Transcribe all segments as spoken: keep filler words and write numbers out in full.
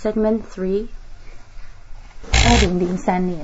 Segment three. 二零零三年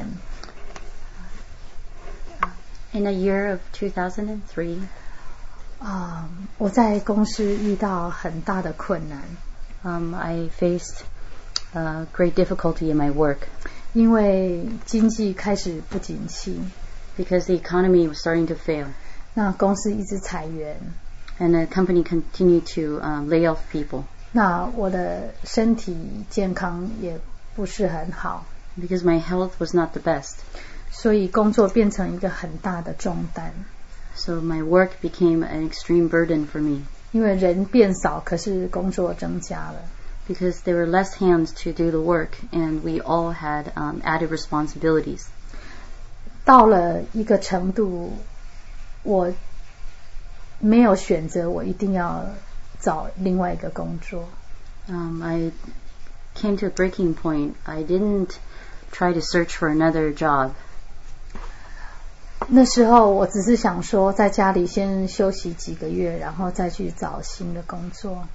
In the year of two thousand three. 啊、uh, 我在公司遇到很大的困难。 Um, I faced uh, great difficulty in my work. 因为经济开始不景气。 Because the economy was starting to fail. 那公司一直裁员。 And the company continued to um, lay off people. 那我的身体健康也不是很好。 Because my health was not the best. 所以工作变成一个很大的重担。 So my work became an extreme burden for me. 因为人变少，可是工作增加了。 Because there were less hands to do the work, and we all had um, added responsibilities. 到了一个程度，我没有选择，我一定要找另外一个工作。 Um, I came to a breaking point. I didn't try to search for another job. 那时候我只是想说，在家里先休息几个月，然后再去找新的工作。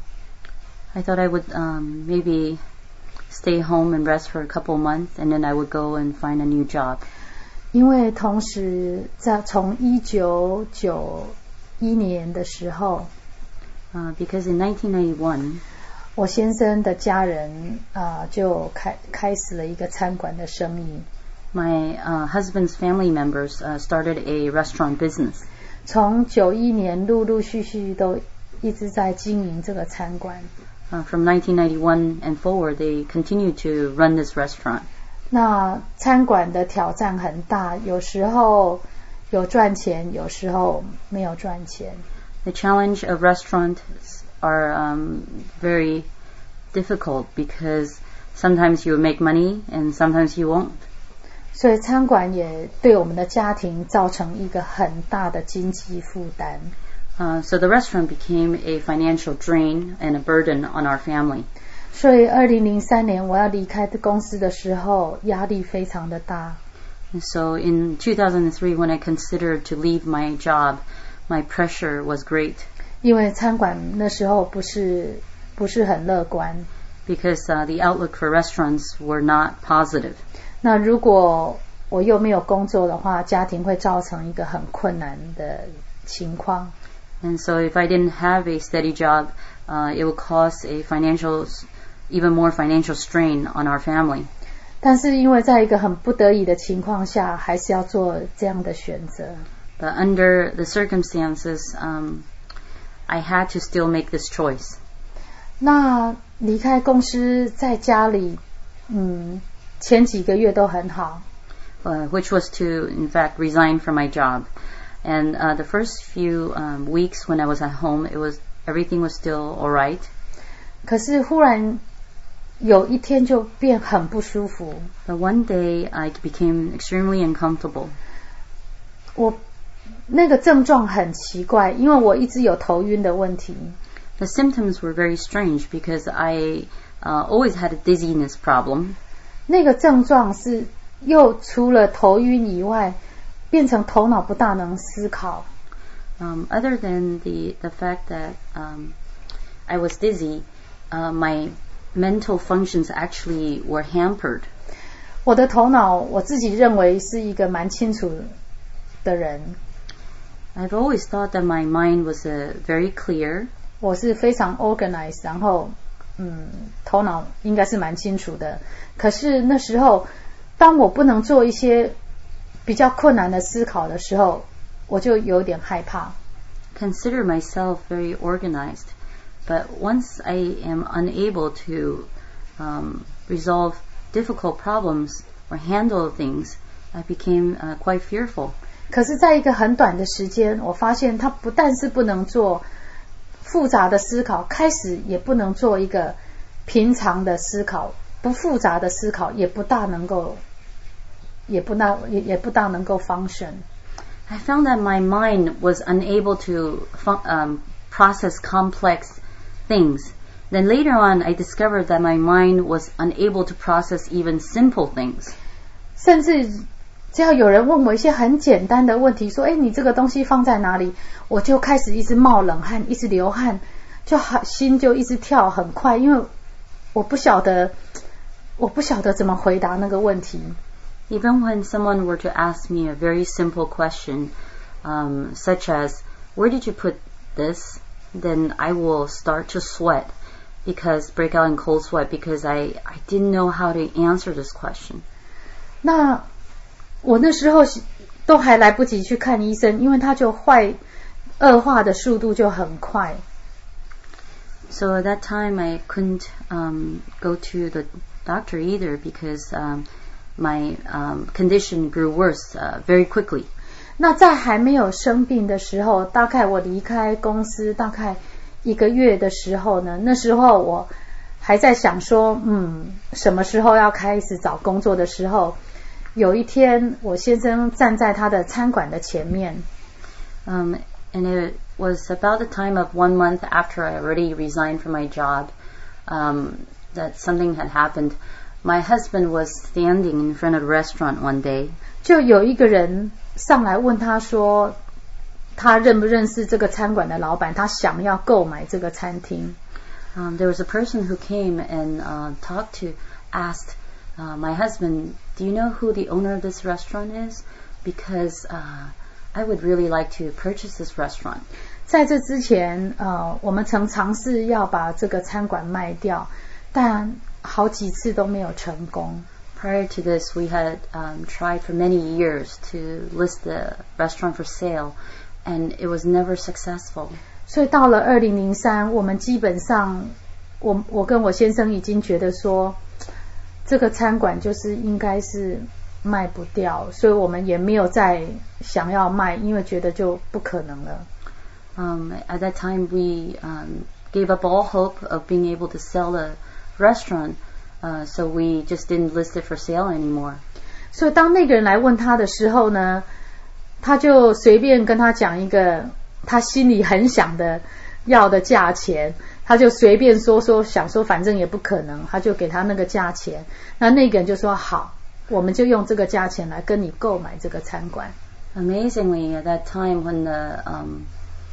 I thought I would um, maybe stay home and rest for a couple months, and then I would go and find a new job. 因为同时在从一九九一年的时候， uh, because in nineteen ninety-one, 我先生的家人啊、呃、就开开始了一个餐馆的生意。 My uh, husband's family members uh, started a restaurant business. 从九一年陆陆续续都一直在经营这个餐馆。 Uh, from nineteen ninety-one and forward, they continued to run this restaurant. 那餐馆的挑战很大，有时候有赚钱，有时候没有赚钱。 The challenge of restaurants are um, very difficult because sometimes you make money and sometimes you won't. 所以餐馆也对我们的家庭造成一个很大的经济负担。 Uh, so the restaurant became a financial drain and a burden on our family. 所以二零零三年我要离开公司的时候，压力非常的大。 And so in two thousand three, when I considered to leave my job, my pressure was great. 因为餐馆那时候不是不是很乐观。 Because uh, the outlook for restaurants were not positive. 那如果我又没有工作的话，家庭会造成一个很困难的情况。 And so if I didn't have a steady job, uh, it would cause a financial, even more financial strain on our family. 但是因为在一个很不得已的情况下，还是要做这样的选择。 But under the circumstances, um, I had to still make this choice. 那离开公司，在家里，嗯，前几个月都很好。 Uh, which was to, in fact, resign from my job. And uh, the first few um, weeks when I was at home, it was everything was still all right. 可是忽然有一天就变很不舒服。 But one day I became extremely uncomfortable. 我那个症状很奇怪，因为我一直有头晕的问题。 The symptoms were very strange because I uh, always had a dizziness problem. 那个症状是又除了头晕以外，变成头脑不大能思考。 Um, other than the, the fact that um, I was dizzy, uh, my mental functions actually were hampered. 我的头脑我自己认为是一个蛮清楚的人。 I've always thought that my mind was uh, very clear. 我是非常 organized， 然后嗯，头脑应该是蛮清楚的。可是那时候，当我不能做一些比较困难的思考的时候，我就有点害怕。 Consider myself very organized, but once I am unable to um, resolve difficult problems or handle things, I became uh, quite fearful. 可是在一个很短的时间，我发现它不但是不能做复杂的思考，开始也不能做一个平常的思考，不复杂的思考也不大能够，也不大也也不大能够 function。 I found that my mind was unable to um, process complex things. Then later on, I discovered that my mind was unable to process even simple things. 甚至只要有人问我一些很简单的问题，说：“哎，你这个东西放在哪里？”我就开始一直冒冷汗，一直流汗，就心就一直跳很快，因为我不晓得我不晓得怎么回答那个问题。 Even when someone were to ask me a very simple question, um, such as, where did you put this? Then I will start to sweat, because break out in cold sweat, because I, I didn't know how to answer this question. 那我那时候都还来不及去看医生，因为它就坏，恶化的速度就很快。 So at that time I couldn't um, go to the doctor either, because um, my um, condition grew worse uh, very quickly. 那在还没有生病的时候，大概我离开公司大概一个月的时候呢，那时候我还在想说，嗯，什么时候要开始找工作的时候，有一天我先生站在他的餐馆的前面。 Um, and it was about the time of one month after I already resigned from my job, um, that something had happened. My husband was standing in front of a restaurant one day. 就有一个人上来问他说，他认不认识这个餐馆的老板，他想要购买这个餐厅。 Um, there was a person who came and uh, talked to, asked uh, my husband, do you know who the owner of this restaurant is? Because uh, I would really like to purchase this restaurant. 在这之前，呃，我们曾尝试要把这个餐馆卖掉，但好几次都没有成功。 Prior to this, we had um, tried for many years to list the restaurant for sale, and it was never successful. 所以到了二零零三，我们基本上，我我跟我先生已经觉得说，这个餐馆就是应该是卖不掉，所以我们也没有再想要卖，因为觉得就不可能了。 Um, at that time, we um, gave up all hope of being able to sell the restaurant. Uh, so we just didn't list it for sale anymore. 所以当那个人来问他的时候呢，他就随便跟他讲一个他心里很想的要的价钱，他就随便说说，想说反正也不可能，他就给他那个价钱。那那个人就说好，我们就用这个价钱来跟你购买这个餐馆。 Amazingly, at that time when the um,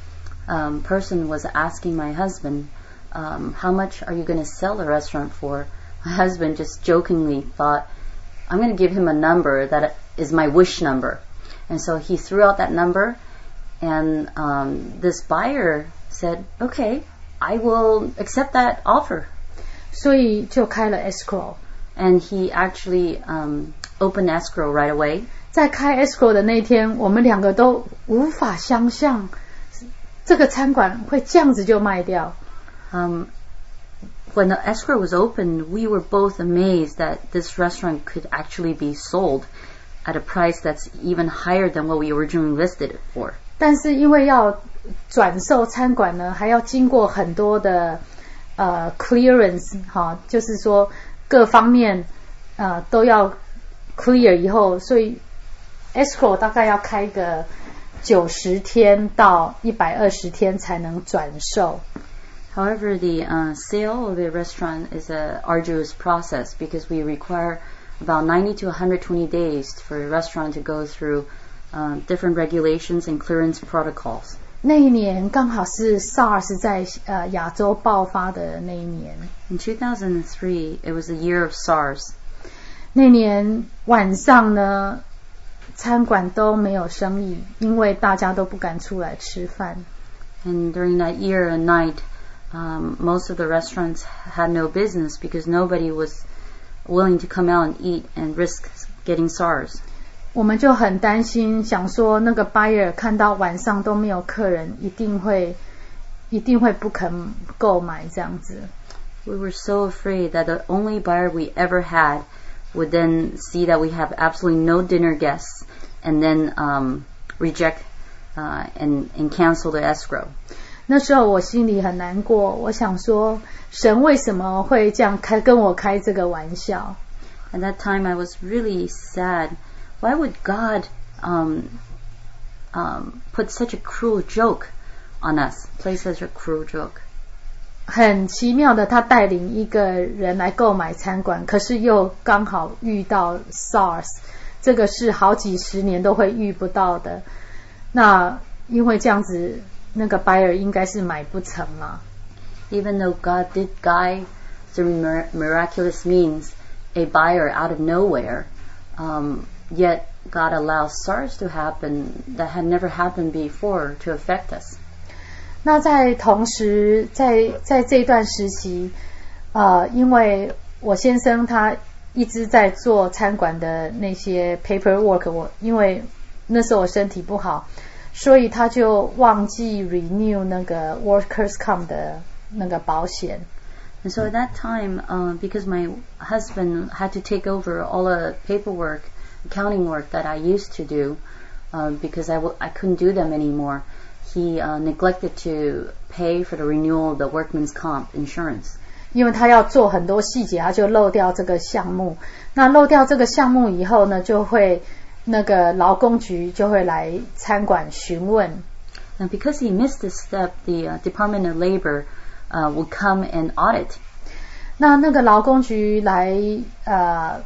um, person was asking my husband, um, how much are you going to sell the restaurant for? My husband just jokingly thought, I'm going to give him a number that is my wish number. And so he threw out that number, and um, this buyer said, okay, I will accept that offer. 所以就开了 escrow. And he actually um, opened escrow right away. 在开 escrow 的那天，我们两个都无法想象这个餐馆会这样子就卖掉。 Um, When the escrow was opened, we were both amazed that this restaurant could actually be sold at a price that's even higher than what we originally listed it for. 但是因为要转售餐馆呢，还要经过很多的呃 clearance 哈，就是说各方面呃都要 clear 以后，所以 escrow 大概要开个九十天到一百二十天才能转售。 However, the uh, sale of a restaurant is an arduous process, because we require about ninety to one hundred twenty days for a restaurant to go through uh, different regulations and clearance protocols. 那一年刚好是 SARS 在呃亚洲爆发的那一年。 In two thousand three, it was the year of SARS. 那年晚上呢，餐馆都没有生意，因为大家都不敢出来吃饭。 And during that year and night, Um, most of the restaurants had no business because nobody was willing to come out and eat and risk getting SARS. 我们就很担心，想说那个 buyer 看到晚上都没有客人，一定会一定会不肯购买这样子。 We were so afraid that the only buyer we ever had would then see that we have absolutely no dinner guests and then um, reject uh, and, and cancel the escrow. 那时候我心里很难过，我想说神为什么会这样开跟我开这个玩笑。 At that time I was really sad. Why would God um, um, put such a cruel joke on us, play such a cruel joke? 很奇妙的，他带领一个人来购买餐馆，可是又刚好遇到 SARS， 这个是好几十年都会遇不到的。那因为这样子，那个 buyer 应该是买不成嘛。 Even though God did guide through mir- miraculous means a buyer out of nowhere, um, yet God allows SARS to happen that had never happened before to affect us. 那在同时，在在这段时期，呃，因为我先生他一直在做餐馆的那些 paperwork， 我因为那时候我身体不好，所以他就忘记 renew 那个 workers comp 的那个保险。 And so at that time, uh, because my husband had to take over all the paperwork, accounting work that I used to do, uh, because I, w- I couldn't do them anymore, he uh, neglected to pay for the renewal of the workman's comp insurance. 因为他要做很多细节，他就漏掉这个项目。那漏掉这个项目以后呢，就会那个劳工局就会来餐馆询问。 And because he missed this step, the uh, Department of Labor uh, would come and audit. 那那个劳工局来呃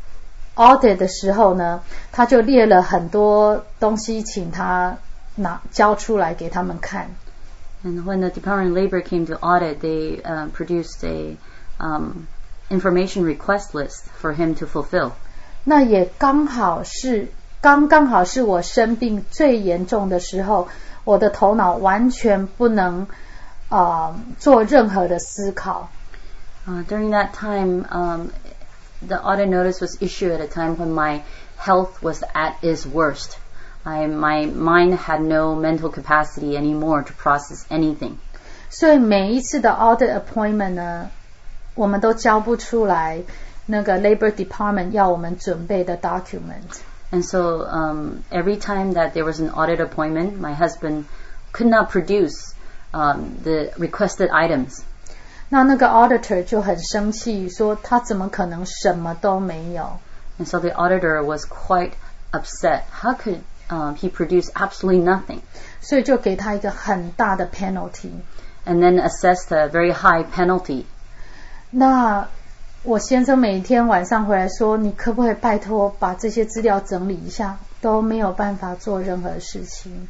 audit 的时候呢，他就列了很多东西，请他拿交出来给他们看。 And when the Department of Labor came to audit, they uh, produced a um, information request list for him to fulfill. 那也刚好是刚刚好是我生病最严重的时候，我的头脑完全不能呃做任何的思考。 Uh, during that time, um, the audit notice was issued at a time when my health was at its worst. I, my mind had no mental capacity anymore to process anything. 所以每一次的 audit appointment 呢，我们都交不出来那个 Labor Department 要我们准备的 document. And so um, every time that there was an audit appointment, my husband could not produce um, the requested items. 那那个 auditor 就很生气，说他怎么可能什么都没有？ And so the auditor was quite upset. How could um, he produce absolutely nothing? 所以就给他一个很大的 penalty. And then assessed a very high penalty. 那我先生每天晚上回来说，你可不可以拜托把这些资料整理一下？都没有办法做任何事情。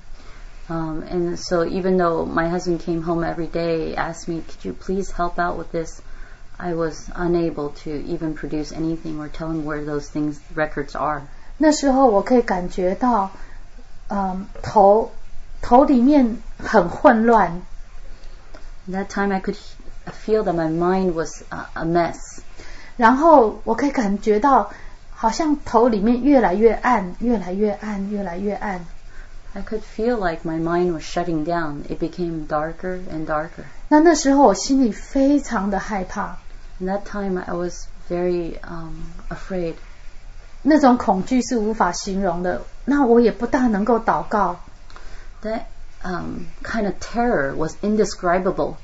Um, and so even though my husband came home every day, asked me, could you please help out with this? I was unable to even produce anything or tell him where those things, records are. 那时候我可以感觉到，嗯，头头里面很混乱。 At that time I could feel that my mind was a, a mess. 然后我可以感觉到，好像头里面越来越暗，越来越暗，越来越暗。 I could feel like my mind was shutting down. It became darker and darker. 那那时候我心里非常的害怕。 In that time I was very um, afraid. 那种恐惧是无法形容的。那我也不大能够祷告。 That um, kind of terror was indescribable.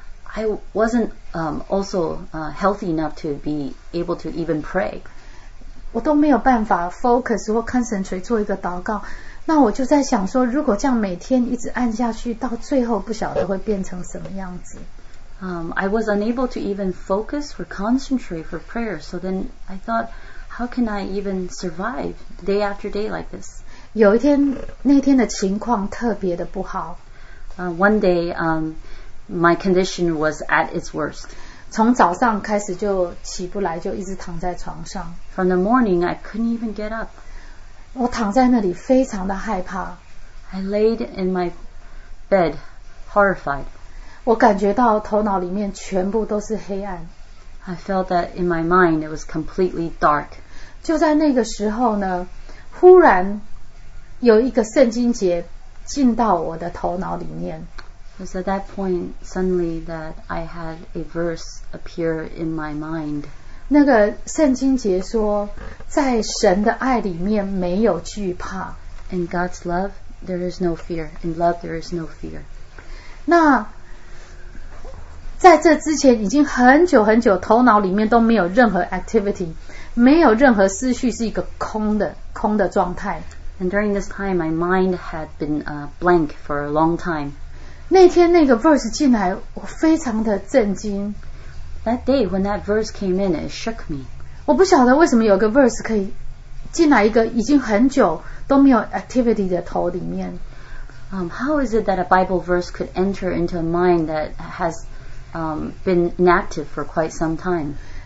I wasn't um, also uh, healthy enough to be able to even pray. 我都没有办法 focus 或 concentrate 做一个祷告。那我就在想说，如果这样每天一直按下去，到最后不晓得会变成什么样子。 Um, I was unable to even focus or concentrate for prayer. So then I thought, how can I even survive day after day like this? 有一天，那天的情况特别的不好。 Uh, one day, um, my condition was at its worst. 从早上开始就起不来，就一直躺在床上。 From the morning, I couldn't even get up. 我躺在那里非常的害怕。 I laid in my bed, horrified. 我感觉到头脑里面全部都是黑暗。 I felt that in my mind it was completely dark. 就在那个时候呢，忽然有一个圣经节进到我的头脑里面。 It was at that point suddenly that I had a verse appear in my mind. 那个圣经节说，在神的爱里面没有惧怕。 In God's love, there is no fear. In love, there is no fear. 那在这之前已经很久很久，头脑里面都没有任何 activity， 没有任何思绪，是一个空的空的状态。 And during this time, my mind had been uh, blank for a long time. 那天那个 verse 进来，我非常的震惊。 That day when that verse came in, it shook me. 我不晓得为什么有个 verse 可以进来一个已经很久都没有 activity 的头里面。 Um, how is it that a Bible verse could enter into a mind that has um, been inactive for quite some time?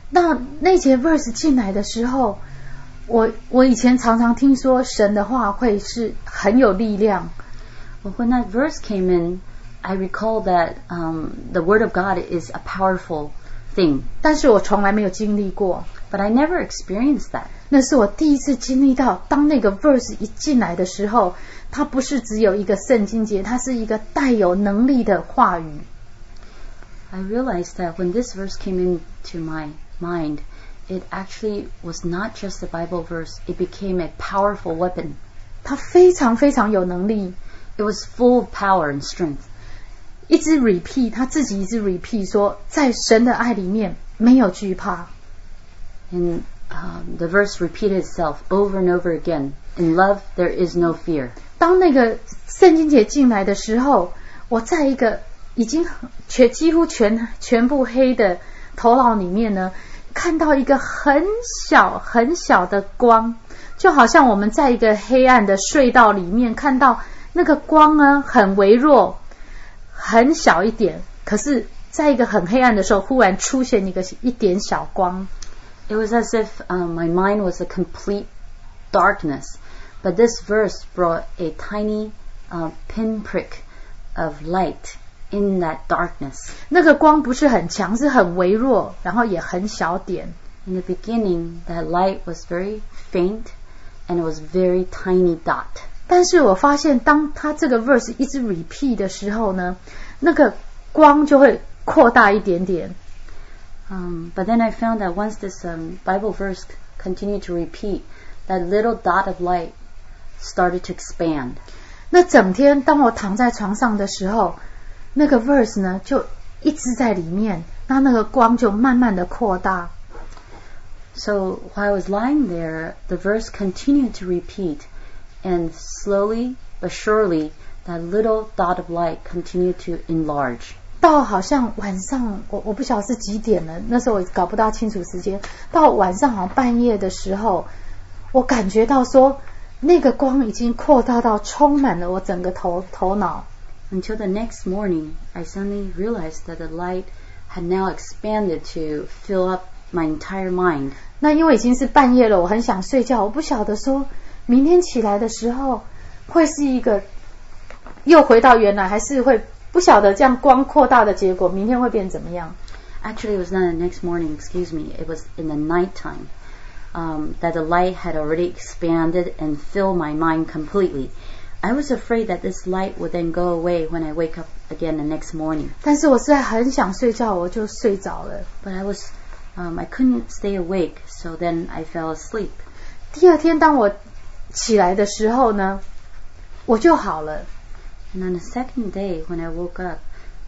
那那节 verse 进来的时候，我我以前常常听说神的话会是很有力量。 Well, when that verse came in, I recall that um, the Word of God is a powerful thing. 但是我从来没有经历过。 But I never experienced that. 那是我第一次经历到，当那个 verse 一进来的时候，它不是只有一个圣经节，它是一个带有能力的话语。 I realized that when this verse came into my mind, it actually was not just a Bible verse, it became a powerful weapon. 它非常非常有能力。 It was full of power and strength. 一直 repeat， 他自己一直 repeat 说，在神的爱里面没有惧怕。 And um, the verse repeated itself over and over again. In love, there is no fear. 当那个圣经节进来的时候，我在一个已经全几乎全全部黑的头脑里面呢，看到一个很小很小的光，就好像我们在一个黑暗的隧道里面看到那个光呢很微弱，很小一点，可是在一个很黑暗的时候，忽然出现一个一点小光。 It was as if um, my mind was a complete darkness, but this verse brought a tiny uh, pinprick of light in that darkness. 那个光不是很强，是很微弱，然后也很小点。 In the beginning, that light was very faint, and it was very tiny dot. 但是我发现，当他这个 verse 一直 repeat 的时候呢，那个光就会扩大一点点。 Um, but then I found that once this um, Bible verse continued to repeat, that little dot of light started to expand. 那整天当我躺在床上的时候，那个 verse 呢就一直在里面，那那个光就慢慢的扩大。 So while I was lying there, the verse continued to repeat, and slowly but surely, that little dot of light continued to enlarge. 到好像晚上，我我不晓得是几点了，那时候我搞不大清楚时间。到晚上好像半夜的时候，我感觉到说，那个光已经扩大到充满了我整个头头脑。 Until the next morning, I suddenly realized that the light had now expanded to fill up my entire mind. 那因为已经是半夜了，我很想睡觉，我不晓得说明天起来的时候会是一个又回到原来，还是会不晓得这样光扩大的结果，明天会变怎么样。 Actually, it was not the next morning, excuse me. It was in the nighttime um, that the light had already expanded and filled my mind completely. I was afraid that this light would then go away when I wake up again the next morning. 但是我实在很想睡觉，我就睡着了。 But I was, um, I couldn't stay awake, so then I fell asleep. 第二天当我起来的时候呢，我就好了。 And on the second day, when I woke up,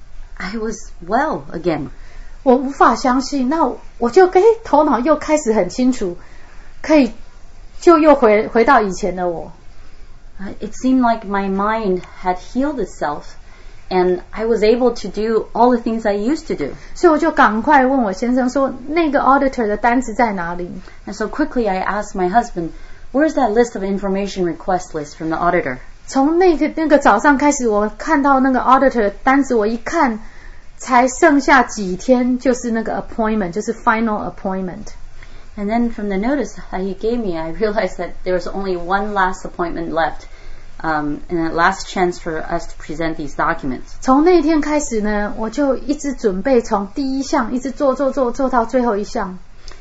I was well again. 我无法相信，那我就诶头脑又开始很清楚，可以就又回回到以前的我。 Uh, it seemed like my mind had healed itself, and I was able to do all the things I used to do. 所以我就赶快问我先生说，那个 auditor 的单子在哪里？ And so quickly I asked my husband, where's that list of information request list from the auditor? 从那个那个早上开始，我看到那个 auditor 的单子，我一看，才剩下几天，就是那个 appointment， 就是 final appointment。 And then from the notice that he gave me, I realized that there was only one last appointment left, um, and a last chance for us to present these documents. 从那一天开始呢，我就一直准备从第一项一直做做做做到最后一项。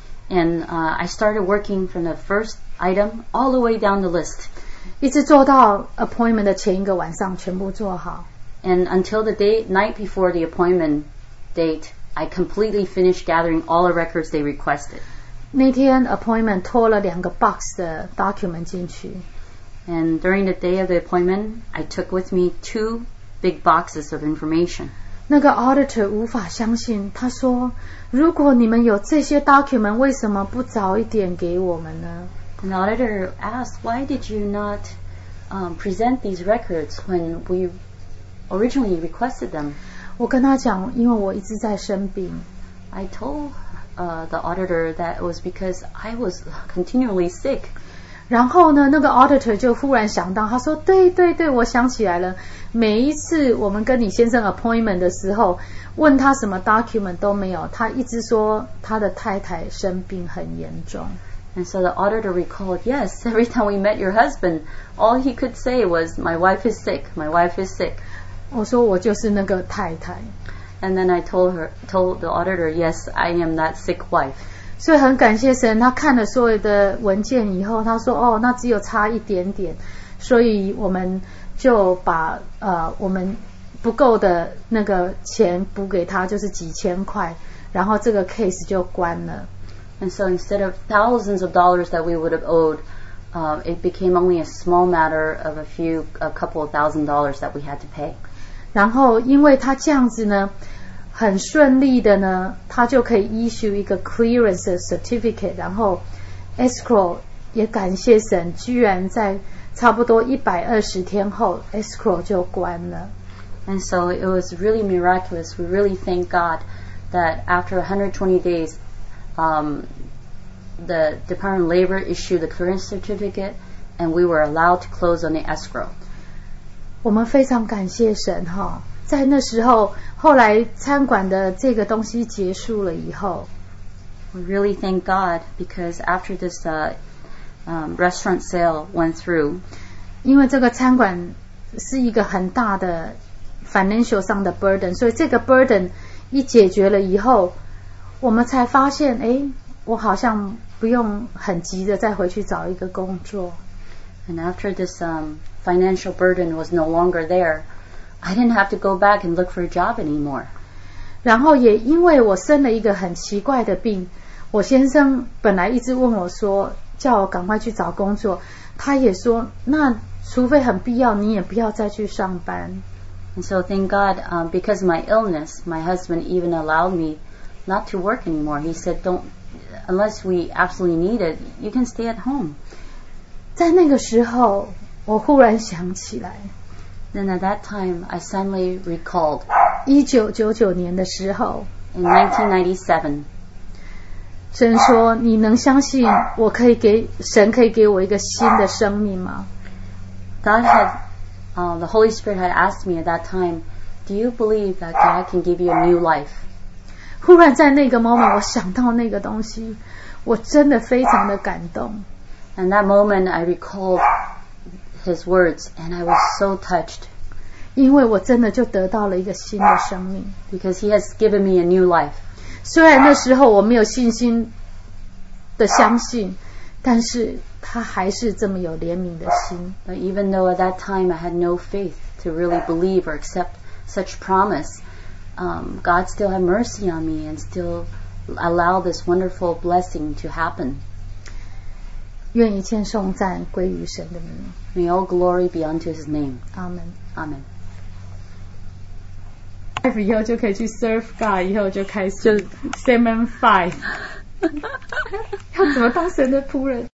And uh, I started working from the first item all the way down the list. 一直做到 appointment 的前一个晚上全部做好。 And until the day night before the appointment date, I completely finished gathering all the records they requested. 那天 appointment 拖了两个 box 的 document 进去。 And during the day of the appointment, I took with me two big boxes of information. 那个 auditor 无法相信，他说：“如果你们有这些 document， 为什么不早一点给我们呢？” And the auditor asked, why did you not um, present these records when we originally requested them? 我跟他讲，因为我一直在生病。 I told uh, the auditor that it was because I was continually sick. 然后呢，那个 auditor 就忽然想到，他说对对对，我想起来了，每一次我们跟李先生 appointment 的时候，问他什么 document 都没有，他一直说他的太太生病很严重。 And so the auditor recalled, yes, every time we met your husband, all he could say was, my wife is sick, my wife is sick. 我说我就是那个太太。 And then I told her, told the auditor, yes, I am that sick wife. 所以很感谢神，他看了所有的文件以后，他说哦，那只有差一点点，所以我们就把呃我们不够的那个钱补给他，就是几千块，然后这个 case 就关了。 And so instead of thousands of dollars that we would have owed, uh, it became only a small matter of a few, a couple of thousand dollars that we had to pay. 然后因为他这样子呢，很顺利的呢，他就可以 issue 一个 clearance certificate， 然后 escrow 也感谢神，居然在差不多一百二十天后 escrow 就关了。 And so it was really miraculous. We really thank God that after one hundred twenty days, um, the Department of Labor issued the clearance certificate, and we were allowed to close on the escrow. 我们非常感谢神哈，在那时候，后来餐馆的这个东西结束了以后 We really thank God because after this uh, um, restaurant sale went through, 因为这个餐馆是一个很大的 financial 上的 burden， 所以这个 burden 一解决了以后，我们才发现，诶，我好像不用很急的再回去找一个工作。 And after this um, financial burden was no longer there, I didn't have to go back and look for a job anymore. 然后也因为我生了一个很奇怪的病，我先生本来一直问我说，叫我赶快去找工作，他也说，那除非很必要，你也不要再去上班。 And so thank God, um, because of my illness, my husband even allowed me not to work anymore. He said, don't, unless we absolutely need it, you can stay at home. 在那个时候，我忽然想起来 Then at that time, I suddenly recalled 一九九九年的时候 in nineteen ninety-seven, 神说，你能相信我可以给神可以给我一个新的生命吗？ God had, uh, the Holy Spirit had asked me at that time, do you believe that God can give you a new life? 忽然在那个 moment 我想到那个东西，我真的非常的感动。 And that moment I recalled his words and I was so touched. 因为我真的就得到了一个新的生命。 Because he has given me a new life. 虽然那时候我没有信心的相信，但是他还是这么有怜悯的心。 But even though at that time I had no faith to really believe or accept such promise, um, God still had mercy on me and still allowed this wonderful blessing to happen. 愿一切颂赞归于神的名。 May all glory be unto his name. 阿门。 Amen. 以后就可以去 serve God， 以后就开始 Seven Five 要怎么当神的仆人？